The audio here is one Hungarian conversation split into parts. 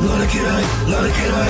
Lali király, Lali király.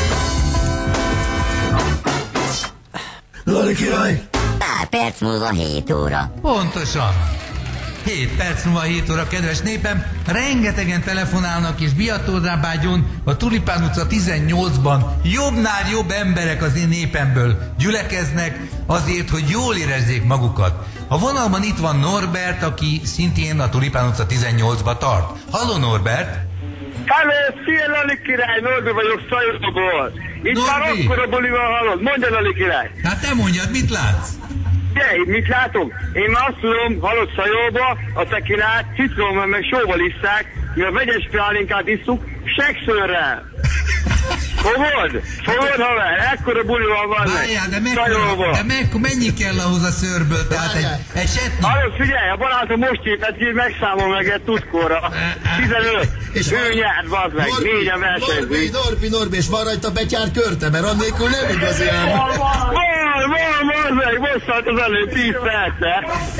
Lali király. Pár perc múlva 7 óra. Pontosan. 7 perc múlva 7 óra, kedves népem. Rengetegen telefonálnak és Biatorbágyon, a Tulipán utca 18-ban jobbnál jobb emberek az én népemből gyülekeznek azért, hogy jól érezzék magukat. A vonalban itt van Norbert, aki szintén a Tulipán utca 18-ba tart. Halló Norbert! Halló, szia Lali király, Norbi vagyok Szajosból. Itt Norbi. már akkora buli van, hallod. Mondja Lali király. Hát te mondjad, mit látsz? Mit látom? Én már azt tudom, hallott Szajóba, a tekinát, citrommal meg sóval isszák, mi a vegyes pálinkát isszuk, sekszőrrel. Fogod? Fogod, haver? Ekkora buli van. Várjál, de mennyi kell ahhoz a szőrből? Tehát egy setnyi? Hallod, figyelj, a barátom most épett ki, megszámol meg egy tutkóra. 15. És Ő nyert, bazd meg, 4-en versenyzik. Norbi, és van rajta betyár körte, mert annélkül nem igazi ám. Van, most szállt az előtt 10 perce.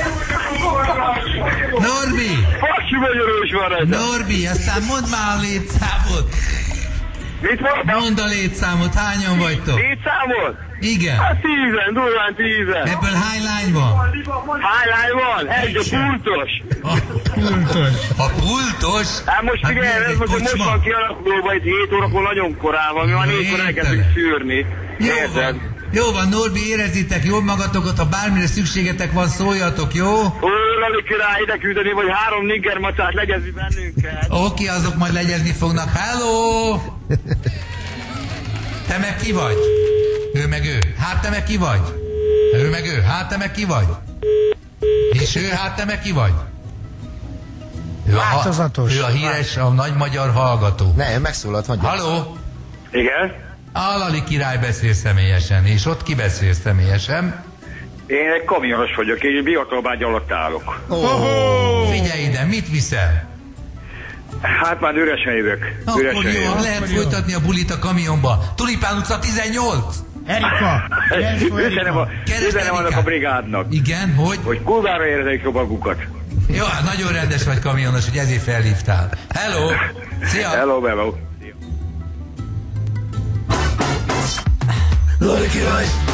Norbi! Faksi magyarós van rajta. Norbi, aztán mondd már a létszámot. Mit mondtam? Mondd a létszámot, hányan vagytok? Létszámot? Igen. Hát 10-en, durván 10-en. Ebből hány lány van? Hány lány van? Egy a pultos. A pultos? Hát most figyelj, ez most van kialakulóban, itt 7 órakor nagyon korán van, mi már 4-kor elkezdünk szűrni. Érted? Jó van, Norbi, érezzétek jól magatokat, ha bármire szükségetek van, szóljatok, jó? Ó, Lali király, ide küldeni, vagy 3 nigger macát legyezni bennünket. Oké, azok majd legyezni fognak. Hello! Te meg ki vagy? Ő meg ő. Hát te meg ki vagy? Ő meg ő. Hát te meg ki vagy? És ő, hát te meg ki vagy? Változatos. Ő a híres, a nagy magyar hallgató. Ne, megszólalt, hagyja. Halló? Igen? A Lali király beszél személyesen, és ott ki beszél személyesen? Én egy kamionos vagyok, én Biatorbágy alatt állok. Figyelj ide, mit viszel? Hát már üresen jövök. Akkor jó, lehet folytatni a bulit a kamionba. Tulipán utca 18. Erika! Üzenem annak a brigádnak, Igen, hogy? hogy kurvára érezik jobb magukat. Jó, hát nagyon rendes vagy kamionos, hogy ezért felhívtál. Hello! Szia! Hello, hello. Lali király,